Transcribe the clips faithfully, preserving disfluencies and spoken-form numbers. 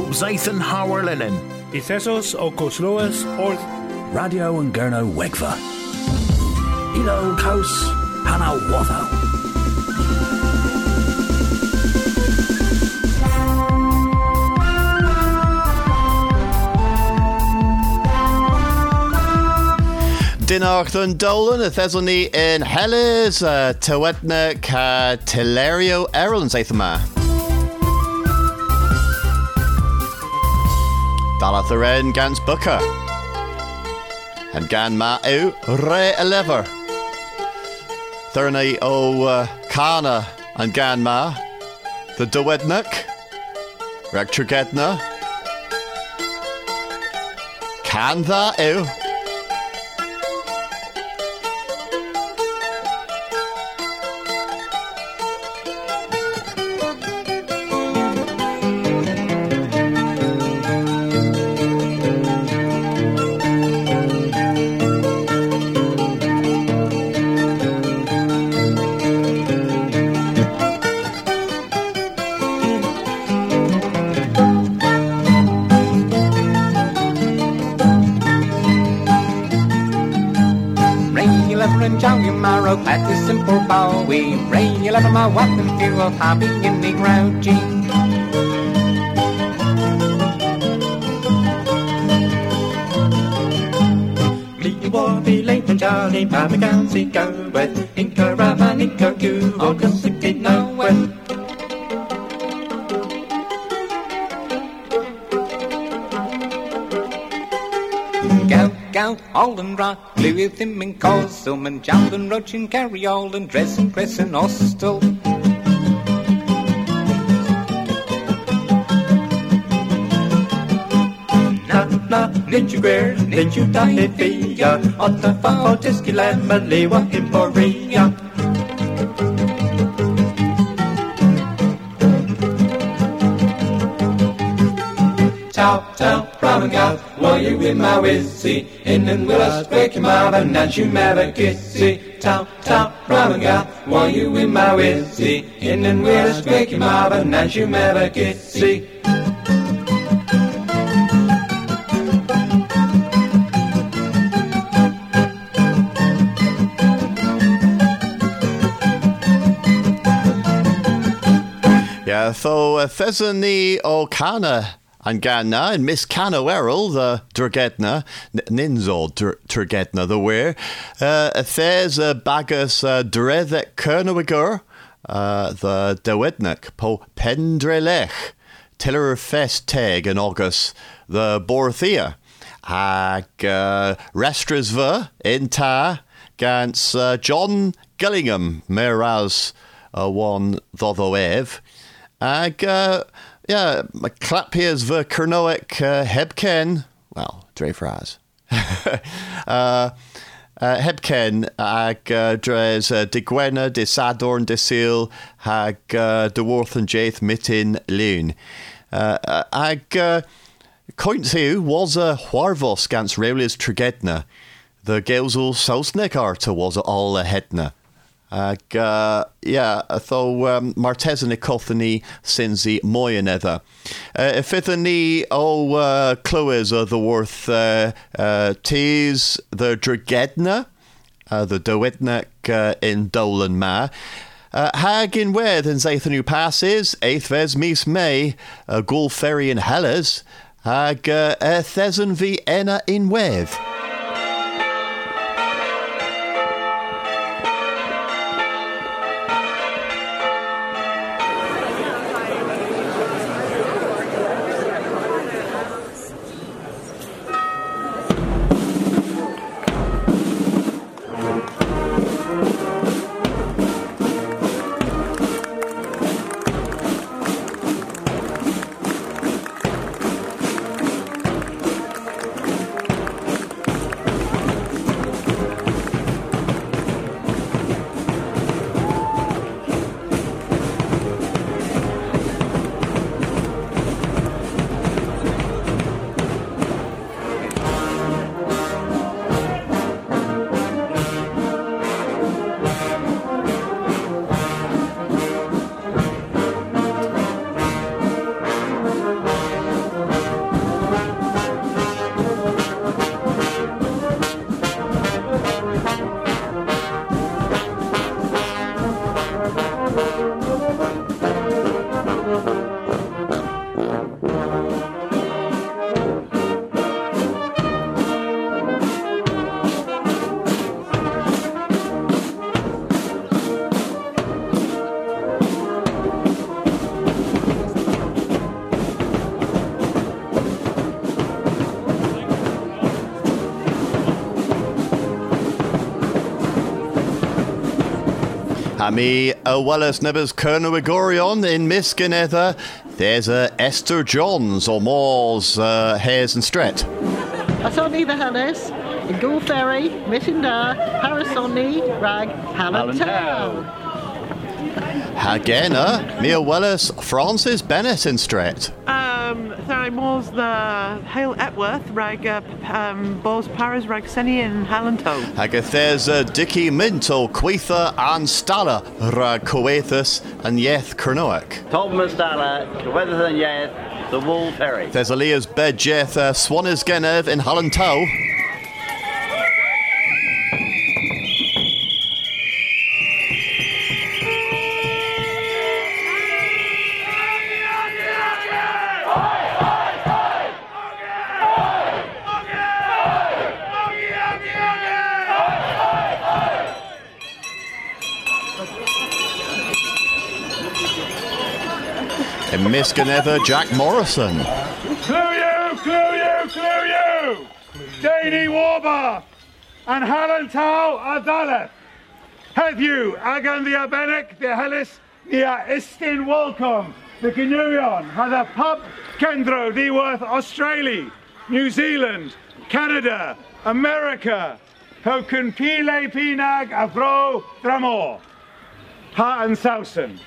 Zathan Howard Linen. Ithesos o Cosloas Orth. Radio and Gurno Wegva. Ilo Kos Panawatho. Dinach dun Dolan, a Thessalony in Hellas, uh, Tewetna ca Telerio Erlans Athama. Dalatharen Gans Booker. And Gan Ma U Re Elever. Thurni O uh, Kana and Gan Ma. The Dewednuk. Rektrugedna. Can tha U. At the simple Bowie, rain, you love my wife and few of happy in the grouchy. Me war be late and Charlie, Papa can see go with Inca Raman, Inca Goo, or cause it did no way. Go, go, Alden Rock, blue with him and Cosum and Jalden Roach and Carry Alden, Dress and Cress and Hostel. Na, na, nid you greer, nid you die fia, Otta fa, Tiski Lamma, Lewa, Emporia. Tau, tau, Brahmangal, why you with my wizzy? In and will I break him out and not you never kissy. Tau, tau, Brahmangal, why you with my wizzy? In and will I break him out and not you never kissy. Yeah, so uh, Thesany o Cana. And Ganna and Miss Cana Errol, the Dragedna, Ninzol Dragedna, the weir. Uh, Thes uh, Bagus uh, Drethek Kernawigur, uh, the Dewednik, Po Pendrelech, Tiller Fest Teg and August, the Borthia. Ag uh, Restresva, Inta, Gans uh, John Gillingham, Meraz, uh, one Dothoev. Ag. Uh, Yeah, my clap here's the Kernoic uh, Hebken. Well, Dre Fraz. uh, uh, Hebken ag uh, dres uh, de Gwena, de Sadorn, de Seal, hag uh, de Worth and Jaith Mitin Loon. Uh, uh, ag uh, Coint Hiu was a Huarvos gans Reulis Trigedna. The Gaelsul Sausnikar to was all a Hedna. Ag, uh, yeah, tho um, Martezan y Cothany Sinzi Moyanether. Uh, if ithany o uh, Clywys o the worth uh, uh, tees the Dragedna, uh, the Dewednak uh, in Dolan Ma. Uh, hag in wedd and Zathan passes, eighth mis May, uh, Gul Ferry in Hellas, hag uh, Thezan v Enna in wedd. Hami a Wellis Nibbers Kernowigorion in Miskinether. There's a Esther Johns or Moore's uh, Hares and Stret. Asoni the Hellis, Go Ferry, Mittinda, Harrisoni, Rag, Hallentown. Hagena, Mia Wellis, Francis Bennett in Stret. Um, sorry, Moore's the Hale Epworth, Rag, uh, um, Bos Paris, Rag Senny in Hallentown. Hagathes uh, Dicky Minto, Quetha and Stala, Rag Coethus and Yeth Kernoak. Tobman Stala, Coethus and Yeth, the Wool Ferry. There's Elias Bed Jeth, uh, Swanis Genev in Hallentow. In Miskinether, Jack Morrison. Clue you, clue you, clue you! Danny Warbath and Hallentow Adaleth. Have you, Agan the Abenek, the Hellis, Nia Istin Welcome, the Gnuion, Hatha Pup, Kendro, Deworth, Australia, New Zealand, Canada, America, Hoken Pile Pinag Avro Dramor. Ha and Sausen.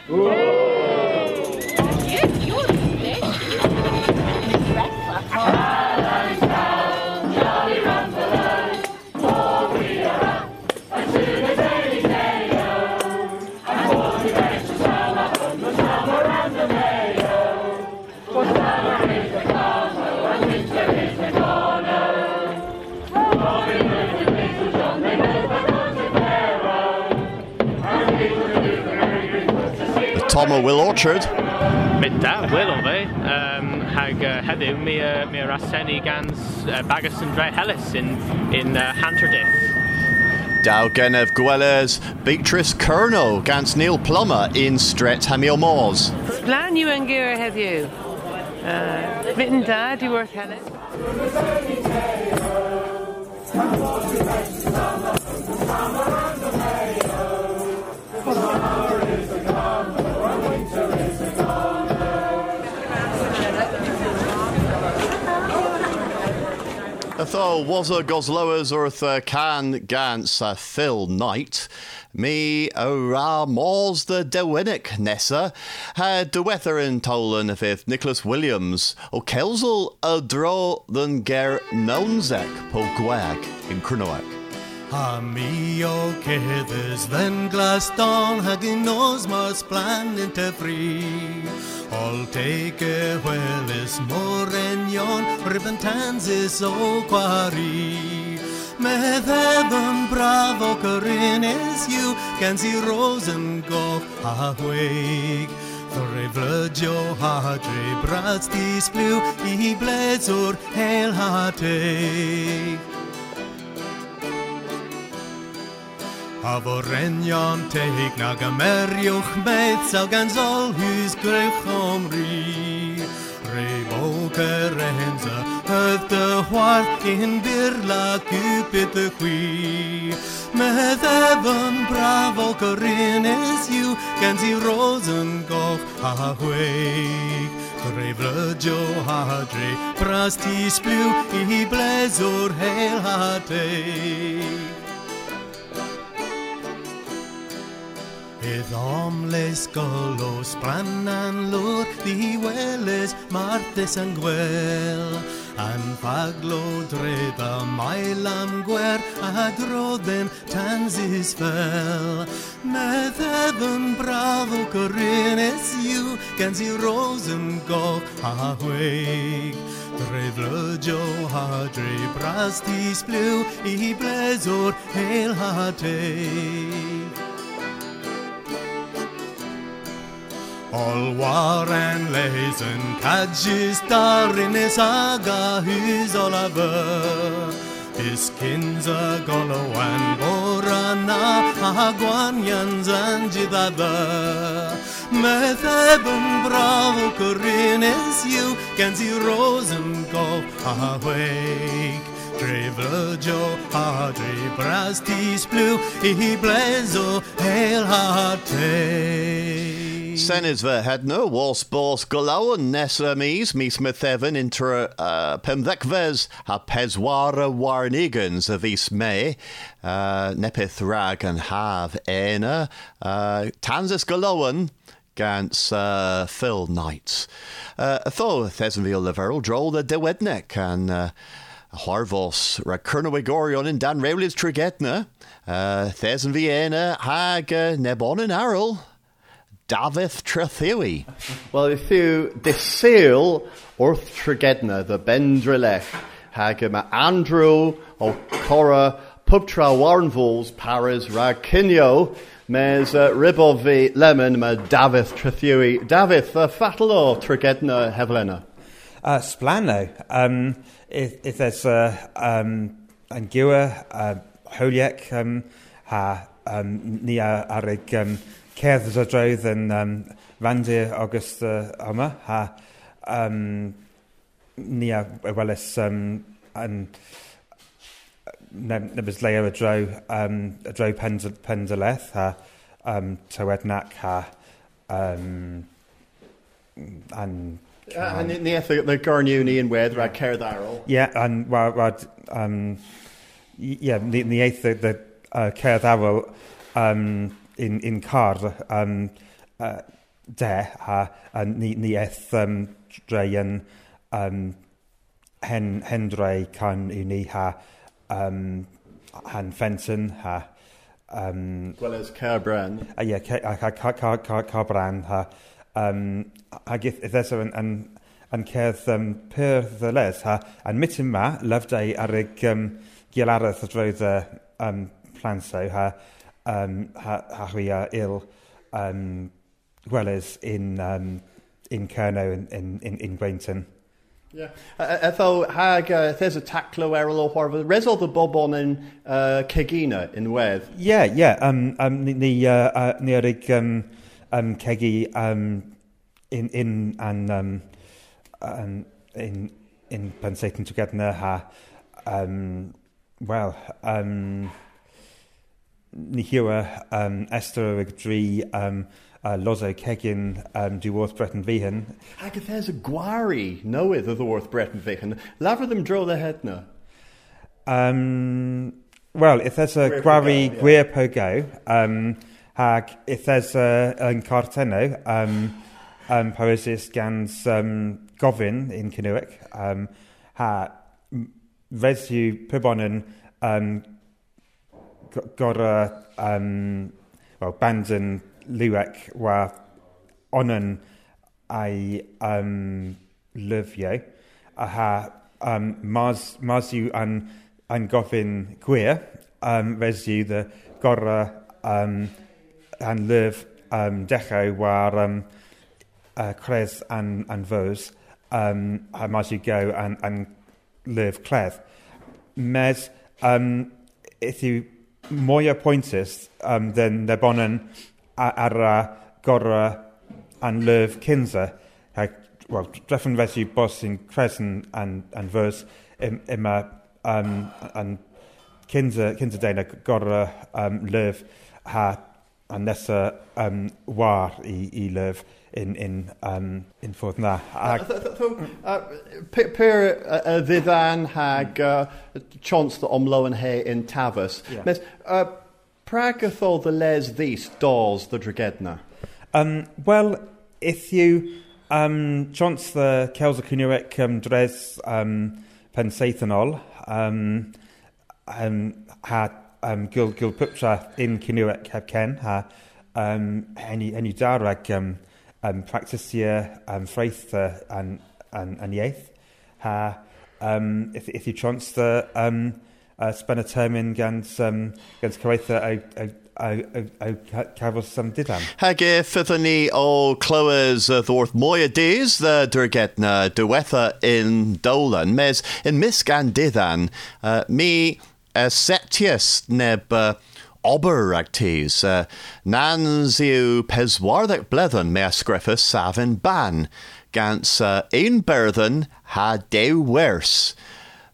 Tom Will Orchard. Mit da, Will of it. Um, hag heddiw mi uh, mi raseni gans uh, Bagus and Dre Hellis in in uh, Hanterdiff. Dow Genev Gwellers, Beatrice Kerno, gans Neil Plummer in Stret Hamiel Moors. Glan you and Gira have you. Uh, Mitten da, Deworth Hellis. Atho was a Gosloas or a can gans a Phil Knight. Me a ra mors the Dewinnick Nessa had the weather in Tolan if Nicholas Williams o Kelsel a draw than ger Nonzek po Gwag in Kernoak. Ha mi o Kethers then Glaston hagin nos mas plan into free. All take a well is Morenyon, Ribbentanzis o Quarry. Methevan bravo Corinne is you, can see Rosengoff ha wake. Frevlejo hadre brats dis blue, he bleds or hail ha take. Avorenjan teik na gamerjoch met zou gan zal hus grech omri. Reboke renze het de hwart in birla cupid de qui. Met even bravo corin is you gan zi Rosengoff ha week. Revlejo hadre prastis blue I blezor heil ha take. Ith omles golos brannan lur di weles martes and gwel an faglo dreda mailam gwer adroden tanzis fel metheven bravo corines you can see rosen go ha week Drevlejo hadre brastis blue I blezor hail ha take. All war and lezen cadges darin is aga hus Oliver. His kinza golowan borana agwanyans and jidada. Metheben bravo corin is you can see Rosengoff awake. Dre vlodjo ha dre brastis blue I blezo hail harte. Senes fy hedno, wals bors golawn nesa mis, mis mythefn inter uh, pymddecfes ha peswara warnigans a vis me, uh, nepith rag and haf ena, uh, tansis golawn gans uh, Phil Knight. Uh, tho, thesyn fi o leferol drol the dewednek and uh, Harvos ra Cernawigorion in Dan Rowley's Trigetna, uh, thesyn fi ena hag uh, nebon and Arrol. Davith Trethiwi. Well, if you disseal Orth Tregedna, the Bendrilech, Hagama Andrew, O Cora, Pubtra Warrenvols, Paris, Rakinyo, Mes uh, Ribovi Lemon, Ma Davith Trethiwi. Davith, uh, Fatalo Tregedna Hevlena. Uh, Splano. Um, if, if there's uh, um, Angua, uh, Holiek, um, ha, um, Nia Arig, um, Cerdd o droedd yn um, Randir August uh, yma, ha um, ni a welys um, yn nebys leio y dro, um, y dro pendyleth, ha um, tywednac, ha um, and Uh, and ni eith y gorniwni yn wedd rhaid cerdd arol. Yeah, and wa, wa, um, yeah, ni, ni eith y uh, cerdd arol um, in in car um uh, de ha and ni ni eth um dreien um hen hendre kan uni ha um han Fenton ha um well as Carbran uh, yeah car car car car Carbran ha um I get if there's an an an cerdd um per the les ha and mitin ma loved a arig um gilareth droedd uh, um planso ha Um, ha, ha we are ill um, gwelys in um, in Cerno in in in, in Gwainton. Yeah. Etho hag uh, there's a taclo errol or whatever. Resol the bobon in uh, Kegina in Wedd. Yeah, yeah. Um, um, ni uh, uh, ni arig um, um, Kegi um, in in and um, um, in in Pensatan together ha um, well um. Ni hiwa um, Esther Dri um, uh, Lozo Kegin um, Dwarth Breton Vihan. Hag if there's a gwari knoweth of the Worth Breton Vihan. Laver them draw the headna. Um, well, if there's a gwari gwir pogo, um, hag if there's a an carteno, um, um, poesis gans um, Govin in Canuic, um, ha resu pibonen um, Gora um, well Bandon Luek wa onan I um Luvio aha um Mars Marsu and and Goffin Queer um resu the Gora um and Luv um Decho war um uh, Cres and and Vos um Marsu go and and Luv Cleth Mes um if you Moya pointis um, than the bonan ara gora and Löv Kinza. Well, Dreffen Vesu boss in Crescent and and verse Emma um and Kinza Kinza Dana gora um Löv ha and Nessa um war e e Löv in in um in forth na. Per Vivan hag chance the omlo and hay in Tavus. Mes Pragathol the les these dolls the Dragedna. Um well if you um chance the Kelsa Kunuek um dres um pensathanol um um had um Gil Gil Puptra in Kunuek have ken ha um any any darag um um practice here um faith uh, and and and yaith ha um if if you chance the um uh, spend a term in gans um gans Caretha I I I I cafos some didam. Hage fyddwn ni o clywys y ddwrth mwy y dys the Dragedna diwetha in Dolan mes in misgan diddan uh, mi uh, septius neb uh, ober actes uh, nans yw peswarddeg bledden me asgreffus safin ban gans uh, ein berddyn ha dew wers.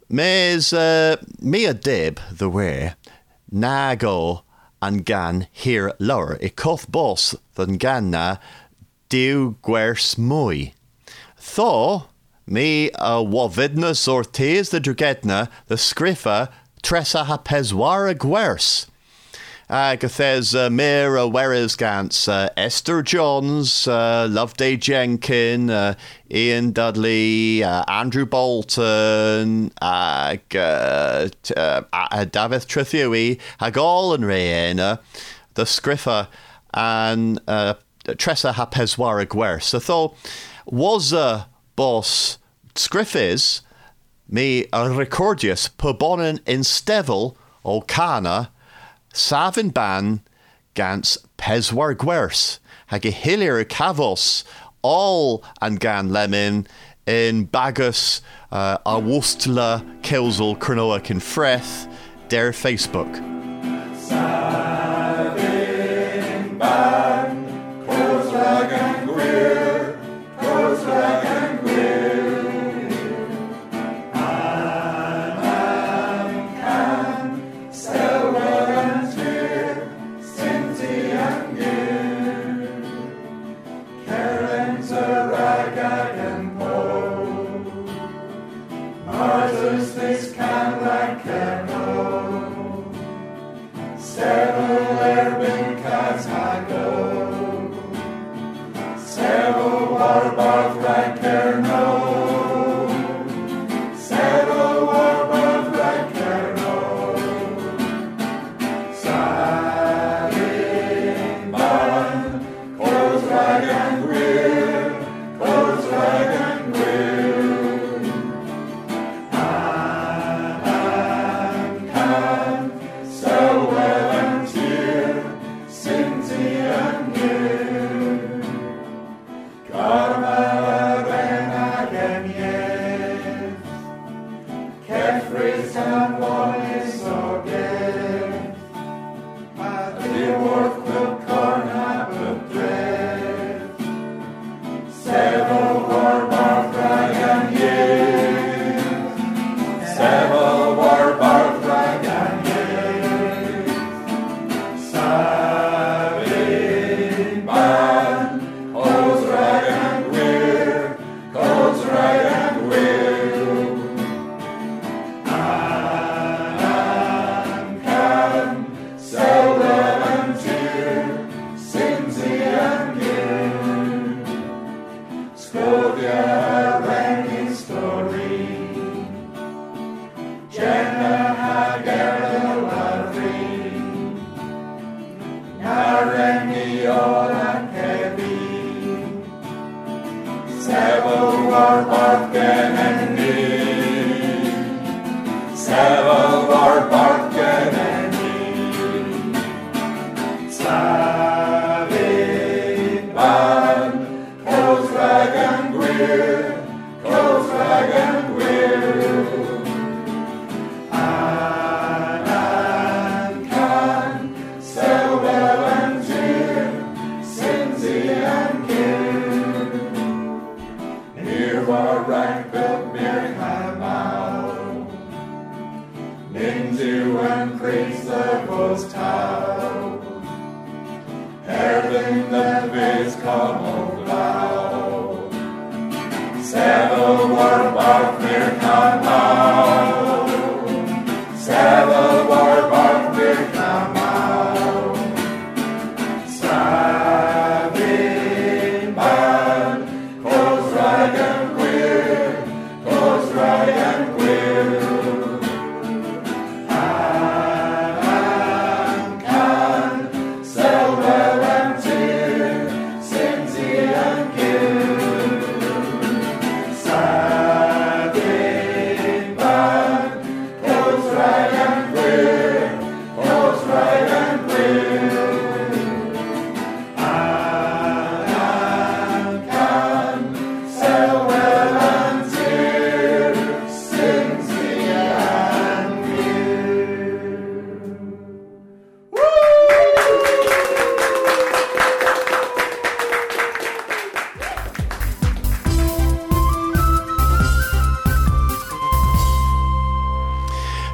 Mes uh, me a dib the way nago and gan here lower e coth boss than gan na diw gwers mwy. Tho me a wavidnus ortiz the drugetna the scriffa tressa ha peswara gwers. Uh, Gathes uh, Mira Weres Gantz, uh, Esther Johns, uh, Loveday Jenkin, uh, Ian Dudley, uh, Andrew Bolton, uh, uh, uh, uh, David Trithiwi, Hagol and Rayena, the Scriffa, and uh, Tressa Hapeswara Gwer. So, though, was a boss Scriffis, me a recordius, Pubonin in Stevel, O Cana, Savin ban gans peswar gwers. Hag e hilir cavos all and gan lemon in bagus uh, a wustla kelsel cronoa in freth der Facebook. Savin ban kozrag and gwir, kozrag and gwir. Sa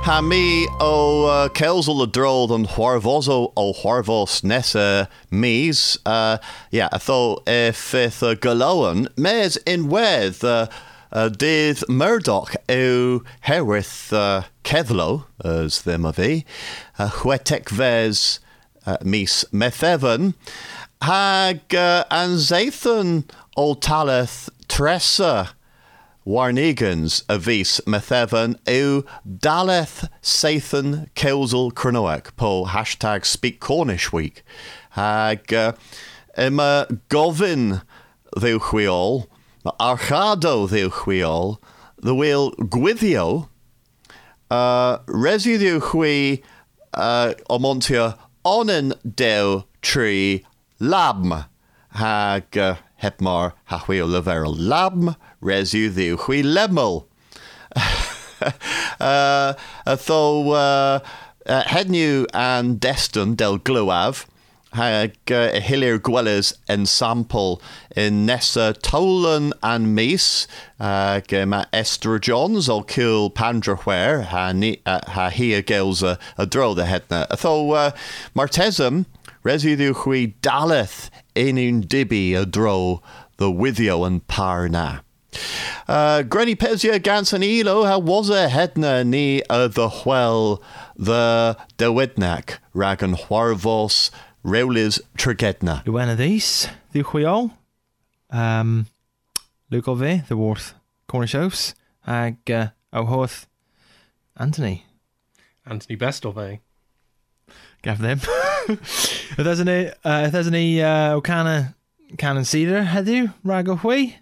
Ha mi o uh, Kelsel a drold and Huarvozo o Huarvos Nessa Mies. Uh, yeah, I thought if if uh, Galoan mes in with uh, uh, dydd Murdoch yw herwydd uh, Kevlo, as them of e, uh, Hwetek ves uh, mis Methefan, hag uh, anzaethon o taleth Tressa Warnegans a vis Methefan yw daleth Sathan Kelsel Cronoec po hashtag Speak Cornish Week. Hag uh, yma gofyn ddiwchwiol, archado ddiwchwiol, the will gwyddio, uh, resi ddiwchwi uh, omontia onen dew tri labm, hag uh, hepmar hachwio leverel labm, resi ddiwchwi lemel. uh, Tho uh, uh, hedniw and destin del gluav, hag uh, hilir gwelys ensample in Nessa Tolan and Mis, hag uh, ma Esther Johns o kill Pandrahwer, ha, ni, uh, ha hi a gels a, a dro the hedna. Tho uh, Martesum, residu hui daleth inun dibi a dro the withio and parna. Uh, Granny Pezia Gansanilo, how was a hedna ni uh, the hwel the dewidnak ragan huarvos reulis trigedna. One of these, the Huiol, um, Luke Olve, the Worth Cornish Oafs, ag uh, O'Hoth Anthony. Anthony Best of eh? Gav them. If there's any, uh, if there's any uh, O'Cana Canon Cedar, had you Rago Hui,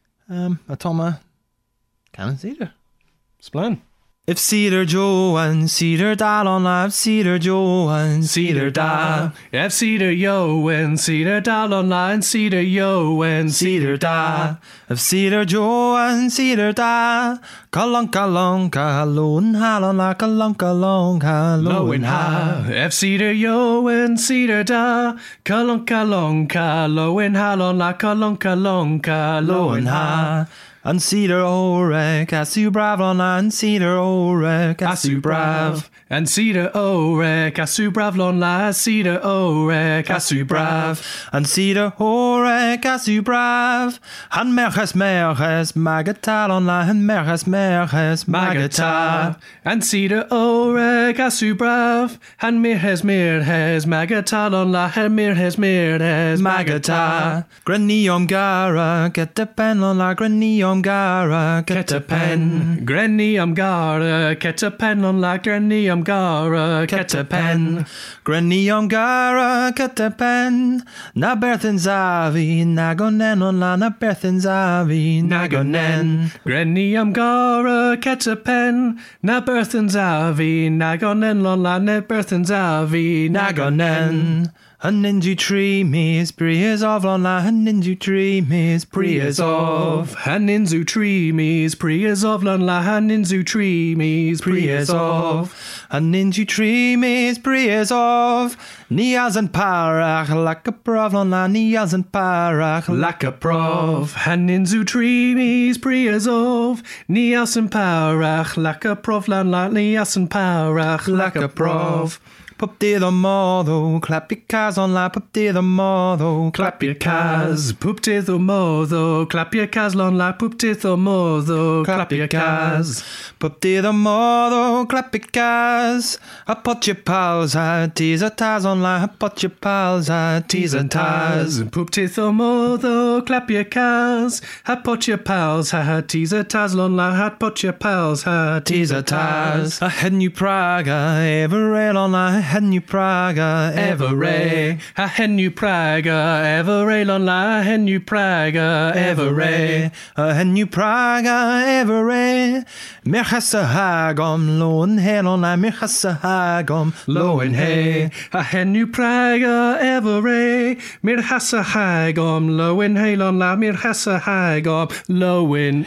um, Atoma Canon Cedar, Splan. If Cedar Joe and Cedar Dallon, I've Cedar Joe and Cedar Da. If Cedar Yo and Cedar Dallon, and Cedar Yo and Cedar Da. If Cedar Joe and Cedar Da. Kalong kalong kalon halon la kalong kalong kalon ha. If Cedar Yo and Cedar Da. Kalong kalong kalon halon la kalong kalong kalon ha. And Cedar Orek, Asu Brav on and Cedar Orek, Asu Brav. And Cedar Orek, Asu Brav lon la, Cedar Orek, Asu Brav. And Cedar Orek, Asu Brav. Han Merches Merches, Magatal on la, and Merches Merches, Magatal. And Cedar Orek, Asu Brav. Han Merches Merches, Magatal on la, and Merches Merches, Magatal. Granny on Gara, get the pen on la, Granny on Gara, get a pen. Granny am Gara, get a pen on la, Granny am Gara, get a pen. Granny am Gara, get a pen. Na Berthin Zavi, Nagonen on la, na Berthin Zavi, Nagonen. Granny am Gara, get a pen. Na Berthin Zavi, Nagonen on la, na Berthin Zavi, Nagonen. A ninja tree mis prias of on la a ninja tree mis prias of a ninja tree mis prias of on la a ninja tree mis prias of a ninja tree mis prias of nias and parach like a prov on la nias and parach like a prov a ninja tree mis prias of nias and parach like a prov la nias and parach like a prov. Pup de the modo, clap your cars on la, pup de the modo, clap your cars, pup de the modo, clap your cars on la, pup de the modo, clap your cars, pup de the modo, clap your cars, I put your pals, I tease a taz on la, I put your pals, I tease a taz, pup de the modo, clap your cars, I put your pals, I tease a taz on la, I put your pals, I tease a taz, I had new Praga, ever rail on la, I had new Praga, ever ray. I had new Praga, ever ray on la, I had new Praga, ever ray. I had new Praga, ever ray. Mirchasa hagom, lo and hey on la, mirchasa hagom, lo and hey. I had new Praga, ever ray. Mirchasa hagom, lo and hey on la, mirchasa hagom, lo and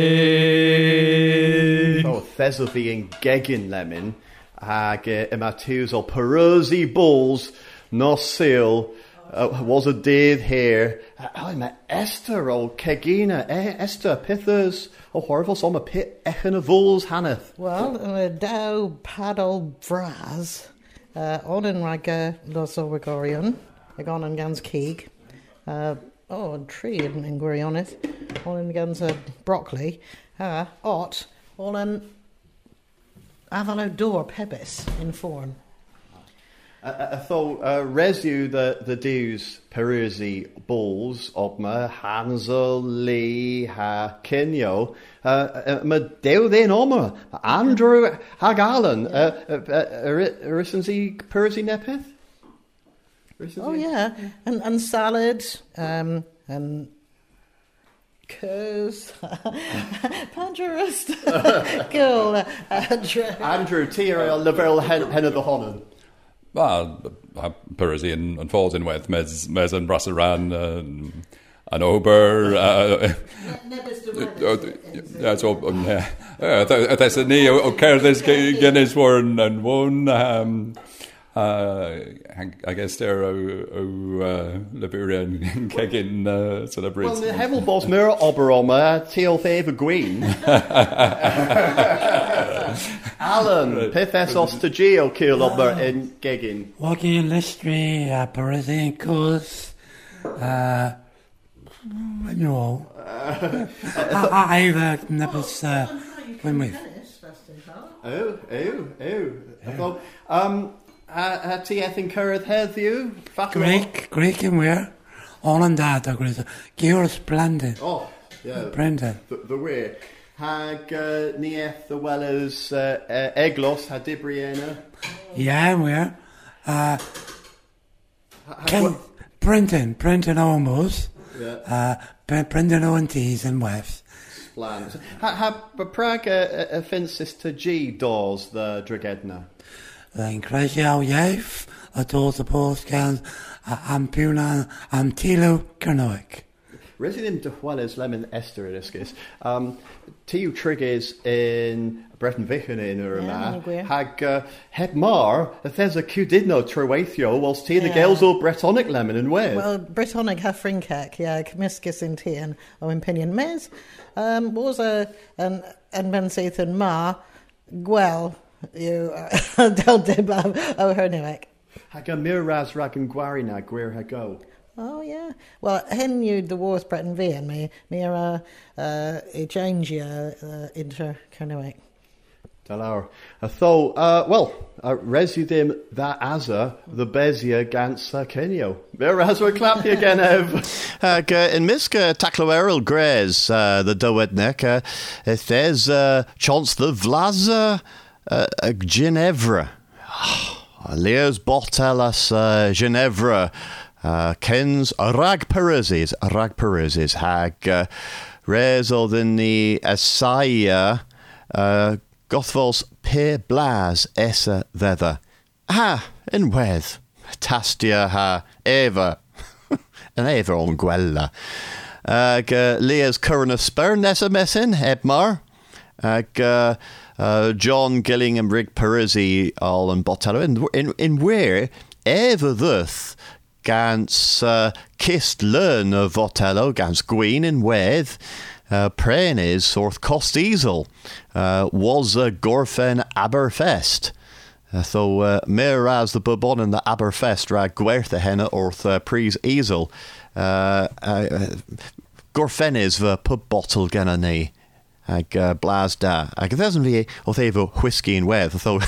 hey. Oh, Thesalvi and Gegin Lemon. Hag yma tiws o perysi balls nos sil Uh, was a dydd here. Oh, mae Esther o Cegina. Eh, Esther, pithers o horfol som a pit echen a fools haneth. Well, uh, daw paddle vraz. Uh, on yn rhag uh, los o wigorion. Ag on yn gans cig. Uh, oh, a tree yn yn gwirioneth. On yn gans uh, broccoli. Uh, ot. On yn afalo dor pebis in forn. I thought uh, resu the the dews Perusi balls of ma Hansel Lee ha Kenyo uh ma dew then oma Andrew Hagalan uh Arisensi Perusi nepeth. Oh yeah, and and salad um and curs Pangerist Cool Andrew Andrew Tier Lavelle Hen of the Honan. Well, Percy and, and falls in with Mez, Mez and Brassaran and, and Ober. That's all. That's a knee. Okay, there's Guinness for and one. Um, uh, I guess they're a Liberian Keggin celebrity. Well, the Hevel Boss Mirror Oberoma, Teal Favor Green. Alan, Pithess to Geo Kill Ober in Geggin. Walking Listry, uh, Parisian Course, uh, you know, I've uh, never uh, been with. Oh, oh, oh. Um, uh, T. Ethan Currith Hedhew, Greek, Greek and where? All and that, I agree. Gear splendid. Oh, yeah. Brendan. The, the way. Hag uh, Nieth the Wellers uh, uh, Eglos had Dibriana. Yeah, we're uh, Ken, Brendan, Brendan almost. Yeah. Uh, Brendan Owen Tees and Wefs. Splendid. Ha Prague offences to G doors the Dragedna. Then Crashiao Yef, a doors the post cans, am Puna, am Tilo Kernoik. Resident de Juarez Lemon Esther Iskis. Um, Tiu Triggers in Breton Vichen in Urma. Hag uh, Hebmar, if there's a Cudidno Trewaithio, whilst Tia the Gales or Bretonic Lemon and where? Well, Bretonic Hafrinkek, yeah, Cmiscus in Tian, or Impinion Mez. Um, was a, an, and Benseth and Ma, Gwell, you, Del Dibab, oh, Hernuek. Hag a Miraz Ragan Guarina, Gwir Hago. Oh yeah. Well, hen you the wars Breton V and me me are uh change uh inter Kernowick. Dalar. I thought uh well uh resudim that asa the bezia gansa Kenyo. There has a clap you again, Ev. Ag in Miska Tacloeril Grez uh the Doetnek uh if there's uh chance the Vlaza uh Ginevra. Leos Botelas uh Ginevra. Uh, Kens rag Peruses, rag Peruses hag uh, resol in the Asaya uh, Gothvols pe blas essa thither. Ha, in weth, tastia ha Eva, and Eva on Gwella. Ag uh, Leah's current spern nessa messin, Ebmar. Ag uh, uh, John Gilling and Rig Perusi all and Botello. In, in, in where Eva thuth gans uh, kist learn of Votello, gans Gween in Weth, uh, Prenis, orth Cost Easel, uh, was a uh, Gorfen Aberfest. Uh, so, uh, Miraz the Bourbon and the Aberfest, rag Gwerth the Henna, orth uh, Pries Easel, uh, uh, Gorfenis the pub bottle ganani, ag uh, Blasda, ag there's me, orth evo whiskey in Weth, so.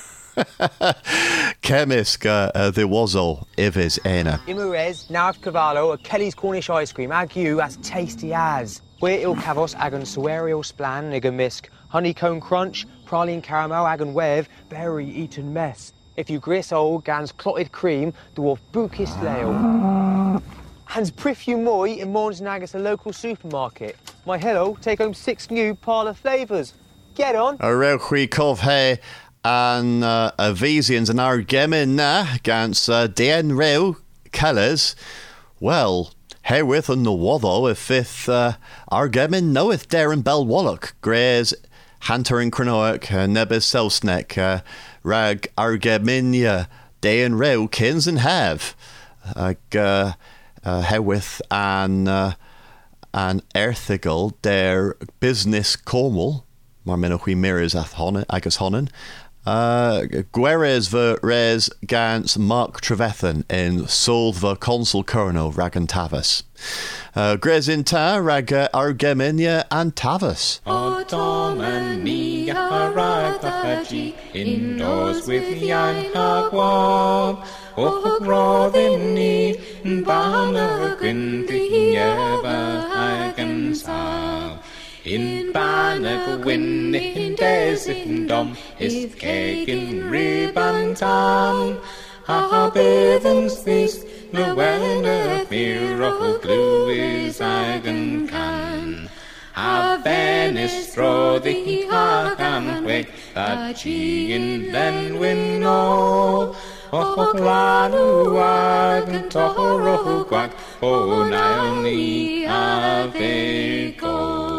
Chemist uh, the Wazzle Ivis Ena. Imurez, Nav Cavallo, a Kelly's Cornish ice cream, ag you as tasty as. We're il cavos agon suerio splan, niga misk, honeycomb crunch, praline caramel, agon wev, berry eaten mess. If you gris old gans clotted cream, dwarf bukis lale. Hans prif you moi in Mons Nagas, a local supermarket. My hello, take home six new parlour flavours. Get on. A real quick cov hey. And uh, Avesians and our gemin na gans uh, den reu colours. Well, herewith and the watho if if uh, our gemin knoweth Darren Bell Wallach, Grays, Hunter and Cronoic, uh, Nebis Selsneck, uh, Rag our geminia den reu kins and have. ag uh, uh, hewith an uh, an erthigol der business comel, mar minnoch we mirrors ath honnen, agus honnen. Uh, Gweres ver res gans Mark Trevethan in Sol the Consul Colonel Ragan Tavas. Uh, Gresinta Raga Argeminia and Tavas. O Tom and me arrived the haji indoors with Yan Hagwab. O Grodin need Banner Gwynfi Ever Hagan Sal. In Banner Gwyn in Desin Dom is cake in ribbon town. Ha Bethans this no when fear of glue is Agan can. Ha Venice throw the Hagan quick that she in then win no. O Gladu Agan Toro Quack, O Naomi Ave go.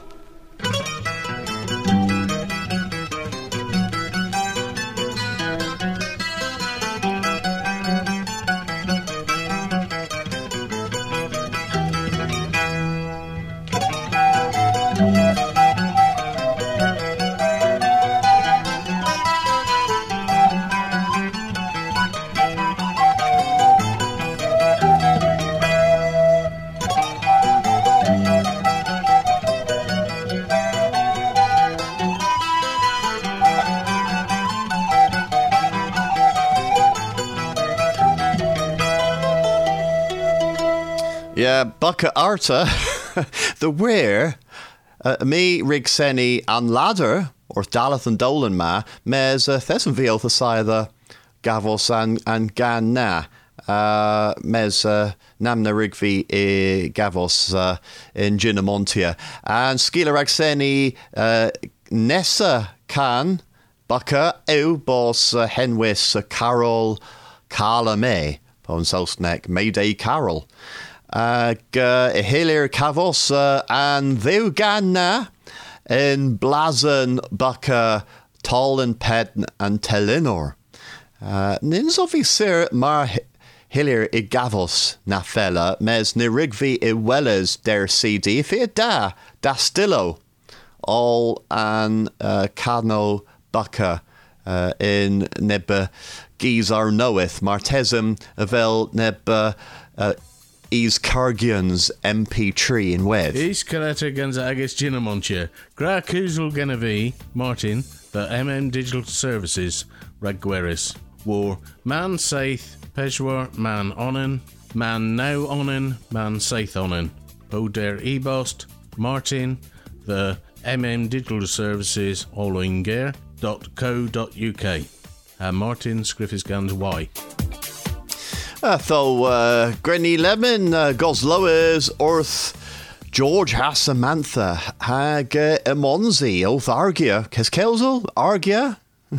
Yeah, Bucka Arta, the where, uh, me Rigseni an ladder, or Dalath and Dolan ma, mes uh, Thesson Viel the Scyther, Gavos and, and Gan na, uh, mes uh, Namna Rigvi e Gavos uh, in Ginamontia, and Skila Ragseni uh, Nessa Can, Bucka, Eu Bos uh, Henwis uh, Carol Carla May, Pon Solsnek, Mayday Carol. Ag uh, Hilir Cavos uh, and Ddiw Ganna in Blazen Bucka Tolan Pedn and Telinor. Uh, Nins of sir mar Hilir I Gavos na fella mes ni rigvi I Welles der C D fi da da stillo all an uh, Cano Bucka uh, in neb Gizar knoweth Martesum avel neb uh, Is Cargian's M P three in Wed. Is Caleta Gonzagas Ginamontia, Gra Kuzul Genevi, Martin, the M M Digital Services, Raggueris, War, Man Saith, Peshwar, Man Onen, Man Now Onen, Man Saith Onen, Boder Ebost, Martin, the M M Digital Services, Ollinger dot co dot uk. And Martin Scriffis Guns Y. Uh, so, uh, Grenny Lemon, uh, Goslowers, Orth, George has Samantha, Hag uh, Emonzi, Oath Argia, Keskelzel, Argia,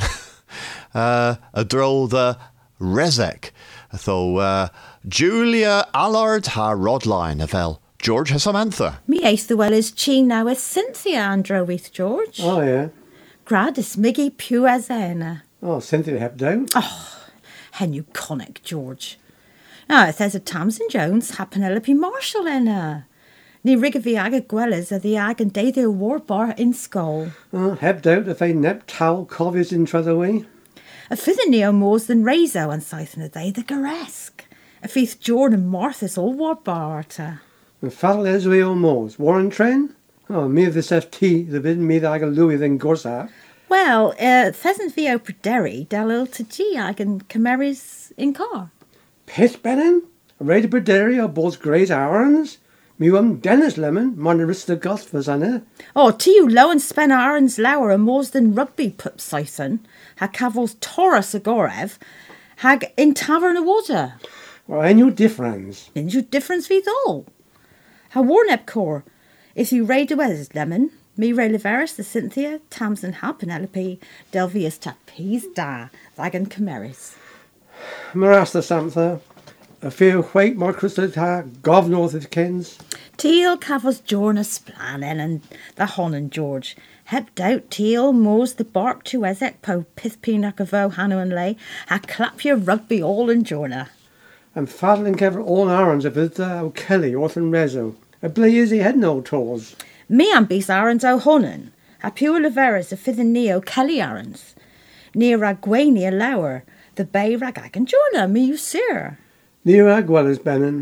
uh, Adro the Rezek. So, uh, Julia Allard ha Rodline, Avel, George has Samantha. Me ace the well is chi now with Cynthia Andro with George. Oh, yeah. Grad is Miggy Pew as Anna. Oh, Cynthia helped out. Oh, hen you conic, George. Now, it says a Tamsin Jones, ha Penelope Marshall in her. Ni Rigavi aga gwellas are the ag and day the war bar in Skull. Oh, helped out if I nep towel covies in Trotherway. A fither neo mores than Razo and Scythe in a day the Garesk. A feith Jordan and Martha's all war bar arta. And Father Ezra Moores, Warren Tren? Oh, me of this F T, the bid me the aga Louis than Gorsa. Well, uh, Thesson Vio Perderi, Dalil to G ag and Cameris in car. Piss Bennin? A raid Berderi or both Great Irons? Mewum Dennis Lemon, Monorista Gospels on it. Oh, to you low and spen Irons lower and more than rugby pup Sison. Ha Cavils Taurus Agorev. Hag in Tavern of Water. Well, ain't you difference? Ain't you difference with all? Ha Warnep Core. If you raid the Wes Lemon, me Ray Liveris, the Cynthia, Tamsin Ha Penelope, Delvius Tapis Da, Vagan Cameris. Marasta Samtha, a few white more crystal ta, gov north of Kens. Teal Cavos Jorna Splanen and the Hon and George. Hept out Teal moors the bark to Ezek po pith peanut of Hanu and lay, ha clap your rugby all in Jorna. and faddling cover all arons of it o Kelly, Orthan Rezo. A blee is he had no tours. Me and bees arons o honnen, a pure leveras a fifth neo Kelly arons. Near a gwainia lower, the bay rag agan jona, me you sir. Near ag well as Benin.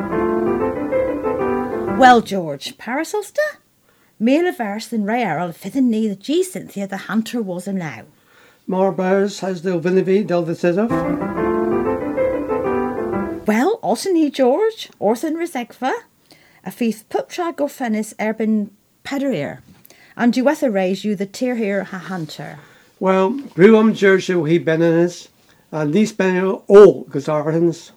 Well, George, Parasolsta? Me leveras than Ray Errol fifth knee the G Cynthia the hunter was a now. More bars has the Vinivy del the set of. Well, also he George, Orthan Resegva, a fief puptra gorfenis erbin pederir, and duetha raise you the tear here ha hunter. Well, Gruam Jershu he benenis, and these benio all gazarans.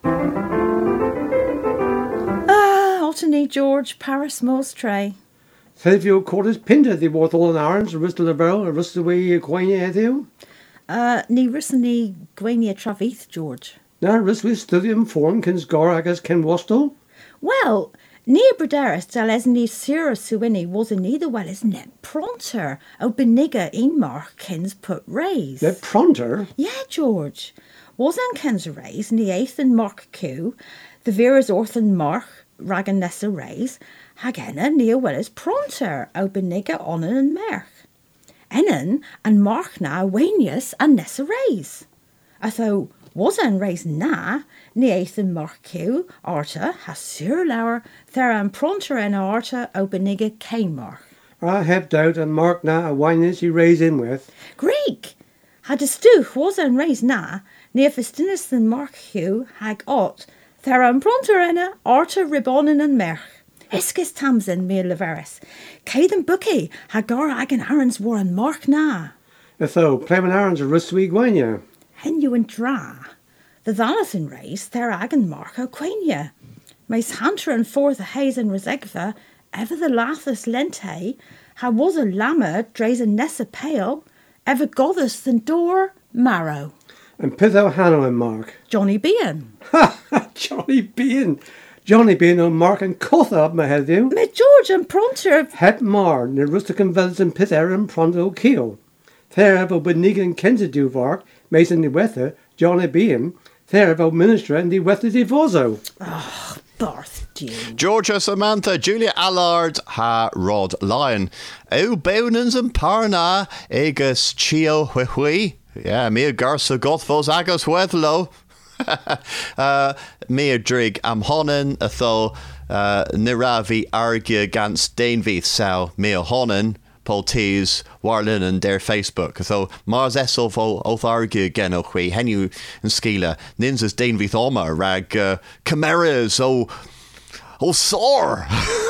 Ah, also George, Paris most tray. Silvio quarters pinta the worth all an arms, Arista Lavelle, Arista way Quania Ethio. Uh, ni risni Gwainia Travith, George. Now, Riswi studium form can Goragas can Wastel? Well, near Brederis del ni Sira Suini was a neither well as net pronter, o beniga in mark kens put raise. Net pronter? Yeah, George. Was an kens raise, ni eighth and mark Q, the Vera's orthan mark, ragan nessa raise, hagena near well as pronter, o beniga onnen and merch. Ennen and mark na wanius and nessa raise. Atho was an raise na, ni eighth and mark Q, arta, has sur lower, thera and pronter en arta, o beniga cane mark. I have doubt and mark na a wanius he raise in with. Greek! Had a stooch was an raise na, near festinus than mark Q, hag ot, thera and pronter en arta ribonnen and merch. Iskis Tamsin me leveris. Caden Bookie, Hagar Agan Arons war an mark na. Etho, Clement Arons a Rustwi Gwanya. Henu and dra. The Thanathan race, there Agan mark o Quenya. Mace Hunter and forth a haze and resegva, ever the lathus lente, ha was a lama, drays a nessa pale, ever goddess than door marrow. And Pitho Hanno and mark. Johnny Bean. Ha ha, Johnny Bean. Johnny being on Mark and Cotha up my head you. Me George and Pronter. Het mar, ne rustic and vels and pith er and pronto keel. There have a benigan Kenza duvark, mason the weather, Johnny being. There have a minister and the weather divoso. Ah, oh, Barth, dear. Georgia Samantha, Julia Allard, ha Rod Lion. O Bownans and Parna, Agus Chio Hui. Yeah, me Garsa Gothvos Agus Weathlow. uh, Mir drig am honnen atho uh, niravi argue against Dainvith sao mir honnen poltees warlin and their Facebook so Mars esel vo oth argue again o hui henu and skila ninzas Dainvith oma rag uh, chimeras o o sore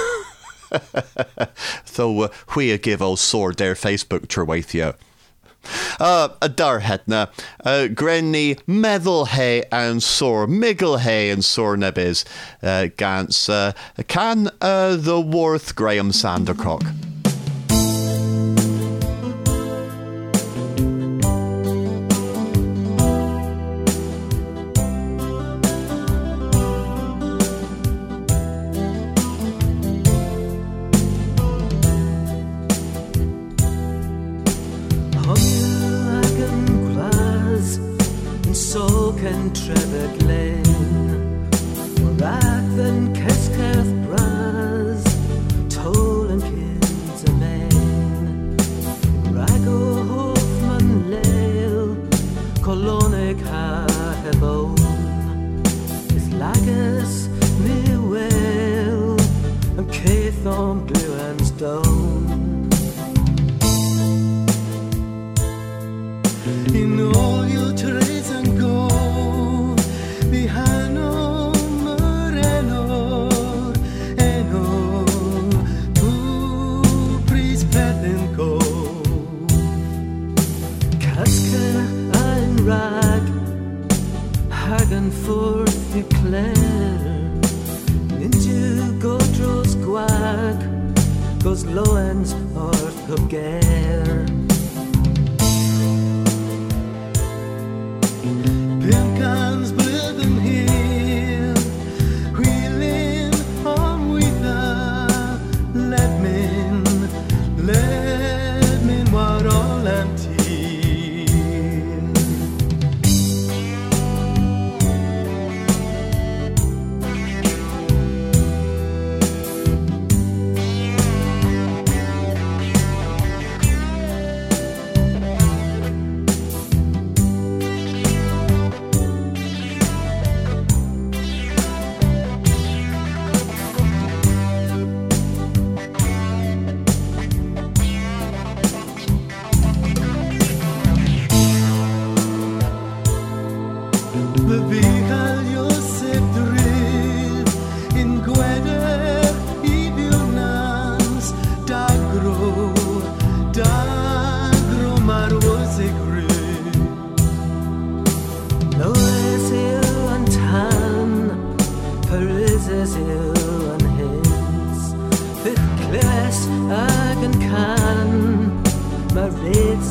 so uh, hui a give o sore their Facebook trwaithio. Uh, a dar hetna, uh, Grenny meddle hay and sore miggle hay and sore nebbies, uh, gans, uh, can uh, the worth Graham Sandercock.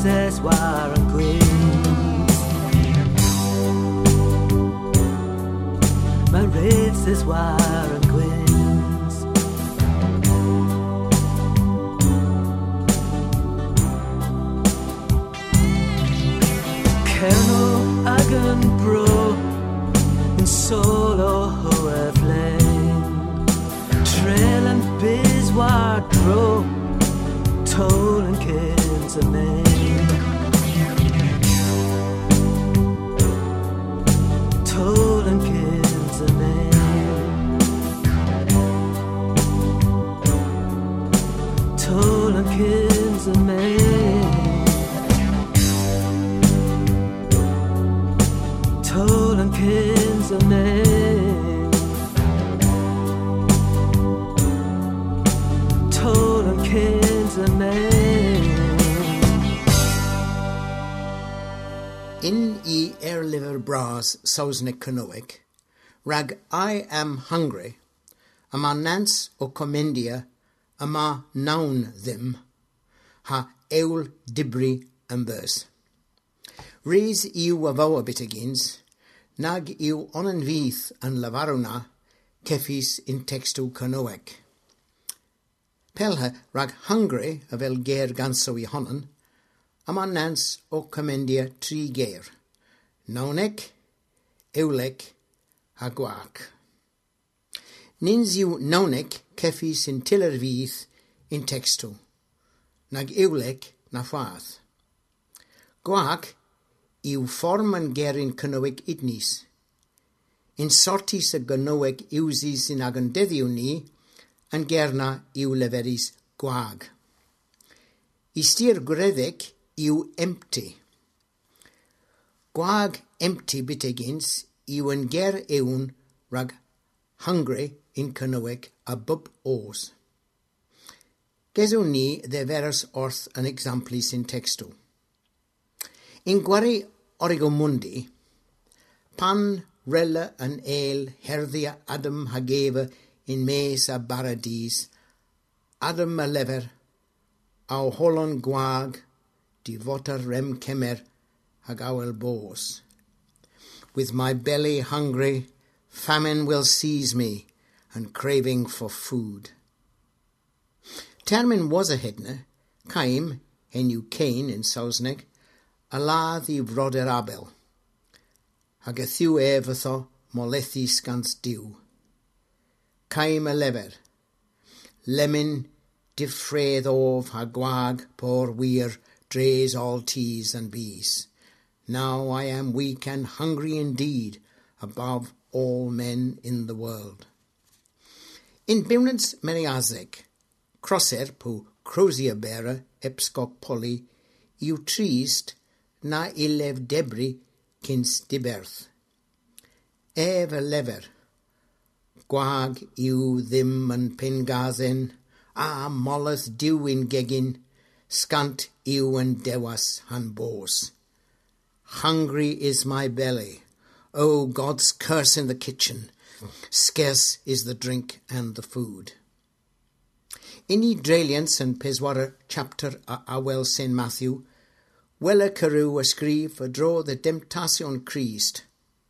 es war an gwyn. My ribs es war an gwyns. Cerno ag yn bro yn solo ho y flaen. Trail and biz war dro toll and kids a man. Toll and kids a man. Toll and kids a man. Toll and kids a man. Toll and kids a man. In e air liver bras sausnick canoic, rag I am hungry, ama nance o commendia, ama noun them, ha eul dibri ambers. Rees iu avoa bitagins, nag iu onen vith an lavaruna, kefis in textu canoic. Pelha rag hungry avel ger ganso I honnen, ama nance o commendia tri ger, naunek, eulek, haguak. Nins iu naunek kefis in tiller vith in textu, nag eulek na fath. Guak iu forman gerin canoic idnis. In sortis a ganoic iusis in agandeddiu ni, an gerna iu leveris guag. Istir gredec iu empty. Guag empty bitegins iu an ger eun rag hungry in canoic a bub os. Gesu ni de veras orth an exemplis in textu. In guari origo mundi, pan rella an el herdia Adam hageva in mes a baradis, Adam a lever, au holon guag, divota rem kemer, hag awel bos. With my belly hungry, famine will seize me, and craving for food. Termin was a hedna, Caim, henu Cain in Sausneg, ala the broder Abel. Hag a thew evatho, molethi scans diw. Caim a lever, lemon difredd of hagwag, poor weir, drays all teas and bees. Now I am weak and hungry indeed, above all men in the world. In Biwnans Meriazek, crosser pu crosia bearer, epscoc poli, iu trist, na ilev debri, kins diberth. Ever lever, gwag iu ddim yn pengazen, a molleth diw in gegin, scant iu yn dewas han bos. Hungry is my belly, O God's curse in the kitchen, scarce is the drink and the food. In y drelians and Peswara chapter a awel Saint Matthew, wella carew ysgrif a dro the temptation Christ.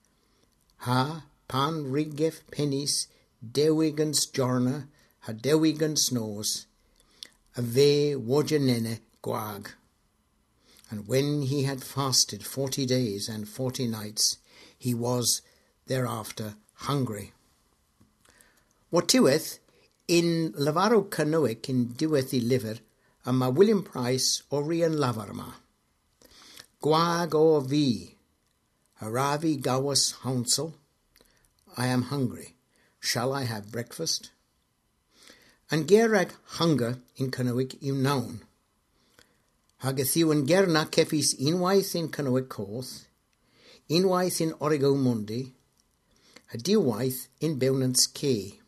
Ha pan rigef pennis dewigans jorna ha dewigans nos, a ve wojanene gwag. And when he had fasted forty days and forty nights, he was thereafter hungry. What tiweth in lavaro canoic in diweth I liver, a ma William Price o rian lavarma. Gwag o vi, haravi gawas hounsel, I am hungry, shall I have breakfast? And gerag hunger in canoic im naun. Hagathiw yn gerna kefis unwaith in canoic coth, unwaith in origo mundi, a diwaith in bewnans ke.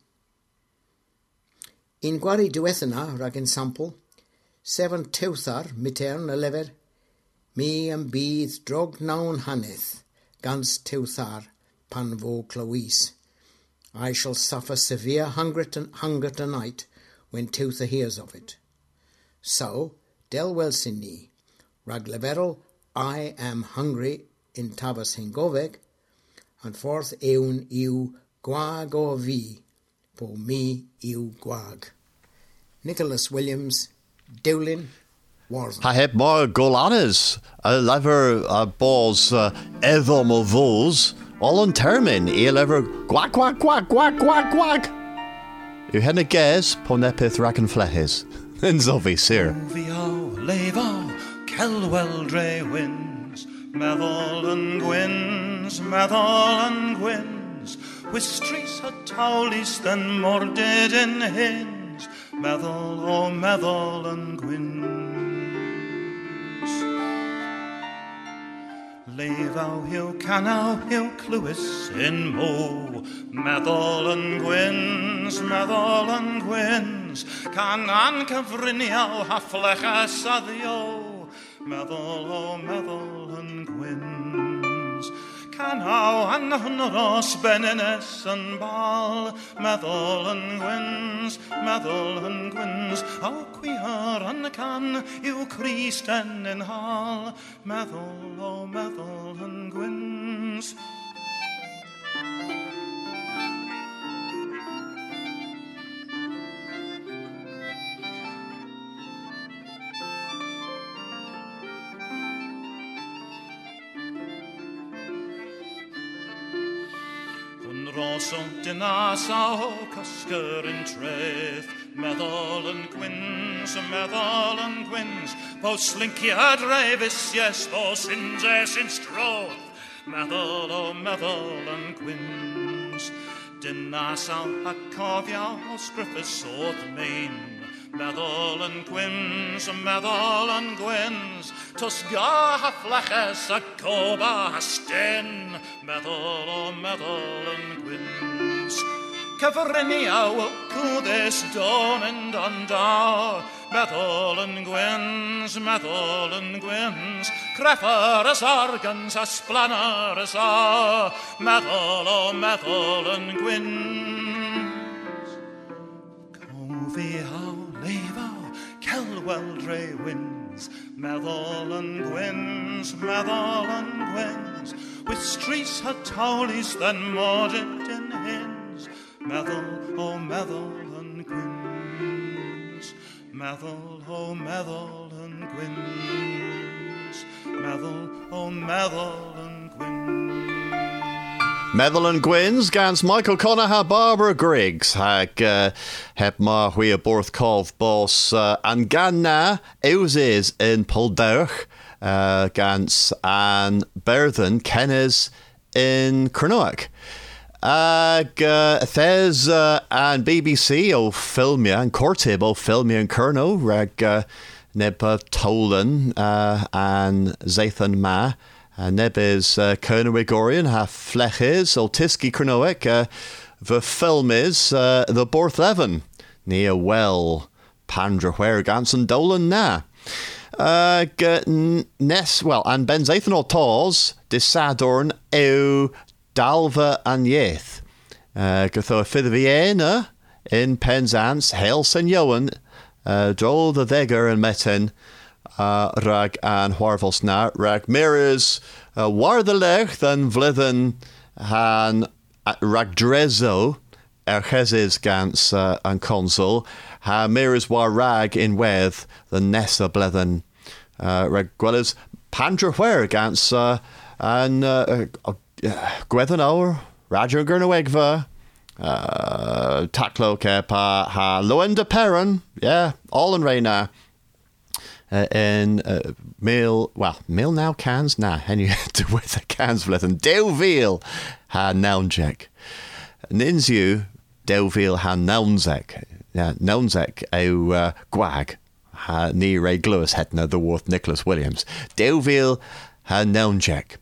In gwari diwethana rag in sample, seven tewthar mitern a lever, mi am bydd drog nawn haneth, gans tewthar pan vo clywys. I shall suffer severe hunger, to, hunger tonight when tewtha hears of it. So, del welsin ni, rag leverol, I am hungry in Tabas Hingovek, and fourth eun iu gwag o vi, po mi iu gwag. Nicholas Williams, Dowlin, Warzen. Ha heb mar golanes, a lever a balls uh, edom o vos, all on termin, e lever gwag gwag gwag gwag gwag gwag. U hen a ges ponepith racken flehes. Yn zofi sir. Fio, leifo, celwel dre wins, meddwl yn gwyns, meddwl yn gwyns, wistris a taulis then mordid in hins, meddwl o meddwl yn gwyns. Leifo hiw canaw hiw clywys in mo, meddwl yn gwyns, meddwl yn gwyns, can an cyfriniaw ha fleches a ddio, meddwl o meddwl yn gwyns. Can haw an hwnnwros benines yn bal, meddwl yn gwyns, meddwl yn gwyns, aw cwiar yn y can yw Cristen yn hal, meddwl o meddwl yn gwyns. Rosont yn asaw cysgyr yn treth, meddwl yn gwyns, meddwl yn gwyns, po slinciad reifus, yes, po sindes yn stroth, meddwl o meddwl yn gwyns. Dyn asaw a cofio o sgriffus o'r main, meddwl yn gwyns, meddwl yn gwyns, tos ga ha fleches a coba ha styn, meddwl o meddwl yn gwyns. Cyfrynni aw o cwdys don yn don da, meddwl yn gwyns, meddwl yn gwyns, creffer ys argans a splanner ys a, meddwl o meddwl yn gwyns. Cofi haw leifo, celwel dre wins, meddwl yn gwyns, meddwl yn gwyns, wistris ha taulis then mordid in hins, meddwl o meddwl yn gwyns, meddwl o meddwl yn gwyns, meddwl o meddwl yn gwyns. Meddwl yn Gwyns gans Michael Connor ha Barbara Griggs hag uh, heb ma hwy a borth cof bos uh, an gan na ewsys in Polderch uh, gans an Berthen Kennys in Cernywec. Ag uh, thes uh, an B B C o ffilmia, an cortib o ffilmia yn Cerno rag uh, neb uh, Tolan uh, an Zathan Ma. Uh, neb is uh, Cernywegorian ha fleches o Tiski Cernywec uh, fy ffilm is uh, the Borth Leven ni a well pandra where gans yn Dolan na. Uh, nes, well, an ben Zathan o Tors disadorn ew dalva an yeth. Uh, Gatho fydd fi ena in Penzance, Hail Sen Johan, uh, drol the Vegar and Metin, uh, rag an Hwarvels na, rag mirrors, uh, war the lech than vlithen han uh, rag drezo, ercheses gans uh, an consul, ha mirrors war rag in weth the nessa blethen, uh, rag gwellis pandra where gans uh, an uh, uh, Gwedden awr, Raja Gernowegva, uh, Taclo Kepa, ha Loenda Perron, yeah, all in Reina. Uh, in uh, Mil, well, Mil now cans, nah, hen you to with the cans vlethen, Deuville ha Naunjek. Ninzu, Deuville ha Naunzek, yeah, Naunzek, au uh, Gwag, ha ni Ray Glewis hetna the worth Nicholas Williams. Deuville ha Naunjek.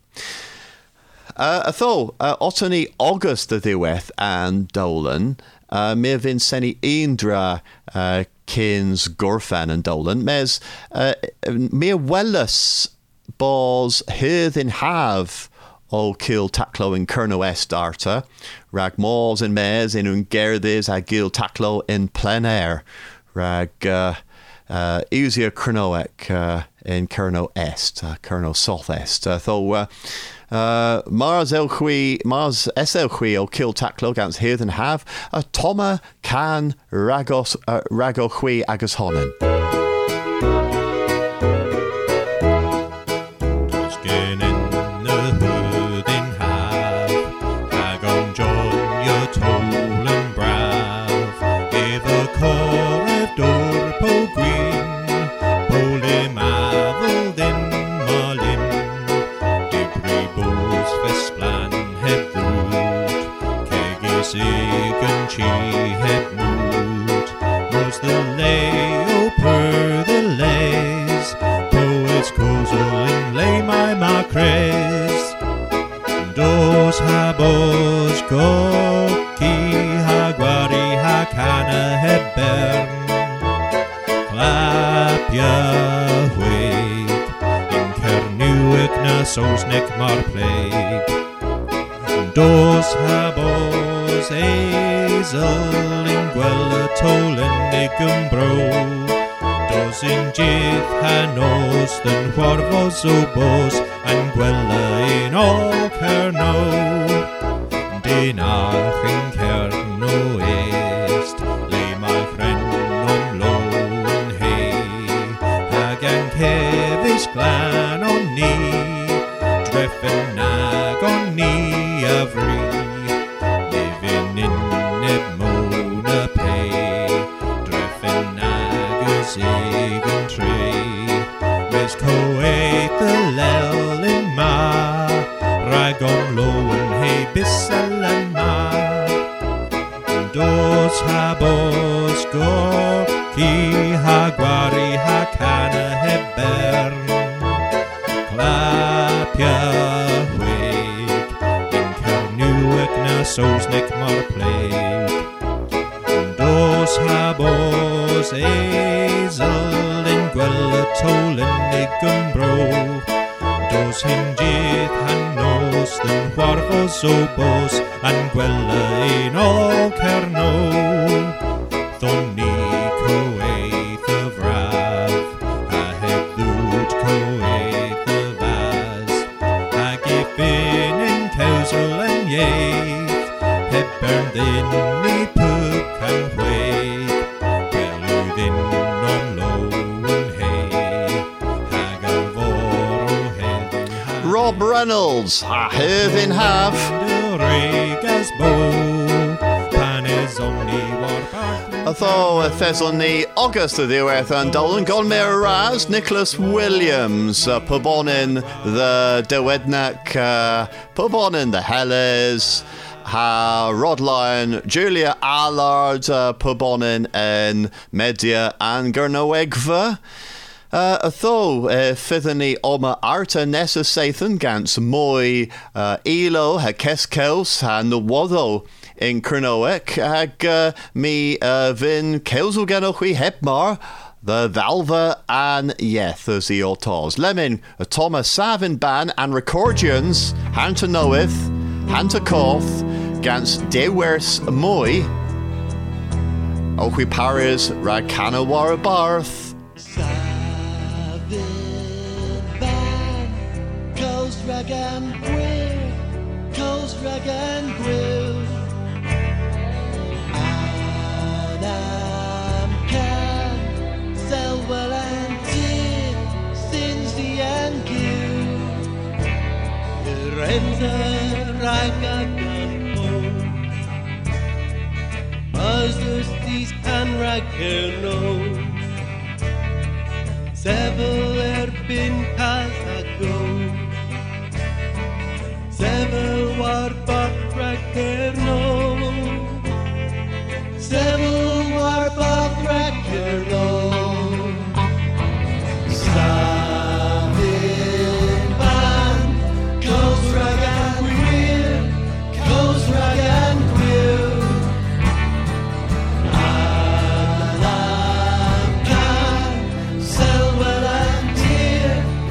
Uh, Atho, uh, Otoni August the Ddiweth and Dolan, uh, mi fy'n seni Indra uh, Kins Gorfan and Dolan, mes uh, mi welus bos hydd in haf o Kil Taclo in Cernywest Arta, rag mors in mes in un gerdys a Gil Taclo in plein air, rag uh, uh, Usia Cronoec uh, in Kerno Est, uh, Kerno South Est. Uh, so, uh, uh, Mars Elchui, Mars S Elchui o Kill Taclo against Here Than Have, a Toma Can Ragos, uh, Ragochui Agus Honen. Dos habos goki hagwari hakana hebern Clapia huig in kernuig na sosnek mar plague Dos habos ezel in gwella tolen nigum bro Dos in jith hanos than huarvos obos and gwella in all kerno Dinach in kerno est Le my friend on loan hey Hagan kevis glan on knee Dreffen nag on knee every Living in Nebmona pay Dreffen nag is egan tree Mes coet the lel in ma Ragom loan hey bisalama Dos habos goki hagwari hakana hebern Clapia huig in kernuig na sosnek mar plague Dos habos ezel in gwella tolen nigum bro Dos hinjith hanos than huarvos obos and gwella in all kerno Thoni coeth of rav a hebdud coeth of as a gifin in causal and yaith heb burned in ni puk and wake Weludin non loan hey hagavoro head Rob Reynolds, a Hervin Have. Atho a Thessalony August of the Earth and Dolan Gonmer Raz, Nicholas Williams, uh, Pubonin the Dewednak, uh, Pubonin the Helles, Ha Rodline, Julia Allard, uh, Pubonin and Media and Gurnoegva. Uh, Atho uh, Fithani Oma Arta Nessa Sathan Gans Moi uh, Elo Ha Keskels Ha Nwoddo in Kernoek Hag uh, Mi uh, Vin Kelsulganochi Hepmar the Valva and Yeth as the Otos Lemon a Thomas Savin Ban and Recordians Hanta Noeth Hanta Koth Gans Dewers Moi Ochi Paris Rakana Warabarth Coast rag and quill, coast rag and quill. Adam can sell well and did since the end kill. The Renza rag and home. As the steeds can rag no. Several erbyn Casago Several war Bothrag Kerno Several war Bothrag Kerno Savin Ban Coast Rag and Quill Coast Rag and Quill Alam Can Selwell and Deer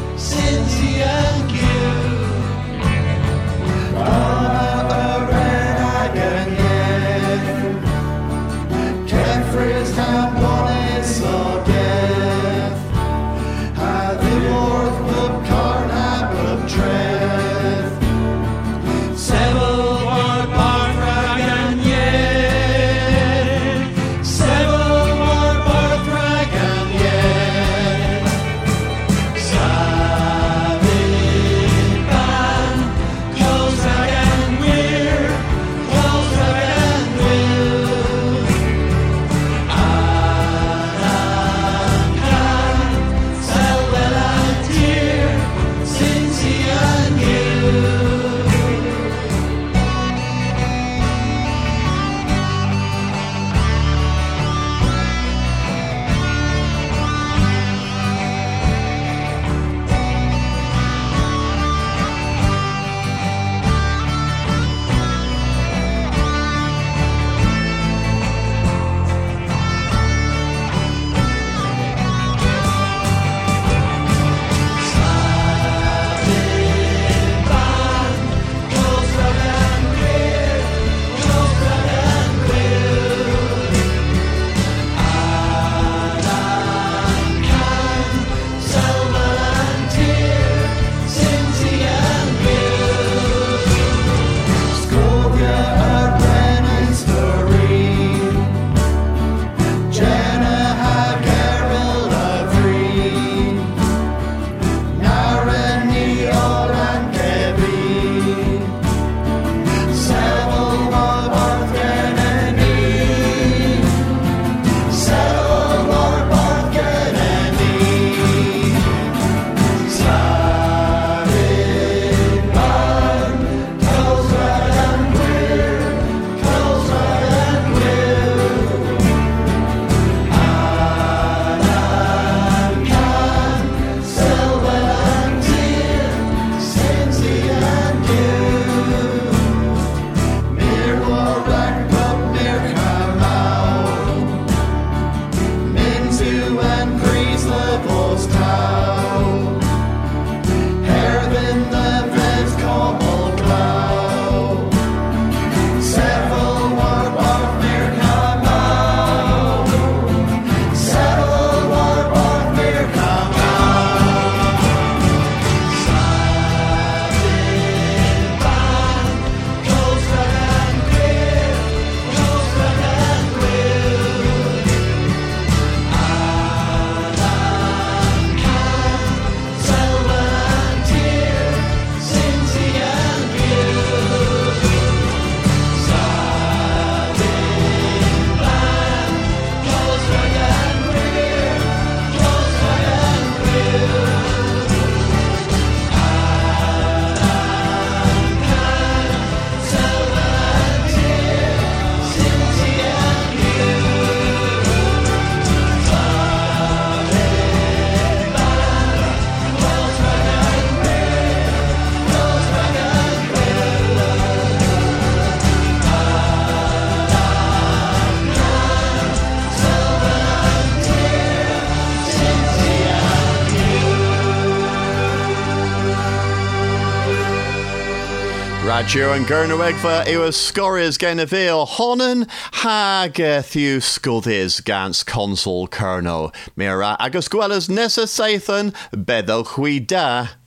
Radio and Gernawegva ewa scoris genevil honen hag thiw sgwddis gans consol Kerno. Mira agus gwelys nesa seithan beddo chwi da.